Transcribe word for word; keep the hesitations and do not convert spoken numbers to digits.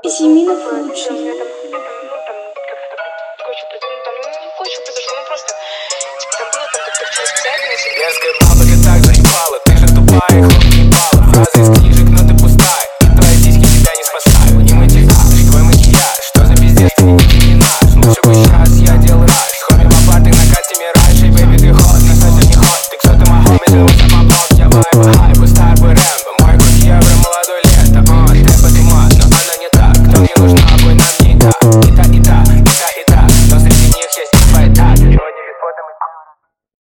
Зиминов Типа, лучший. у меня там, ну, там, как-то так, кое-что, ну, там, ну, кое-что произошло, ну, просто, типа, там было там как-то через пять, но, типа...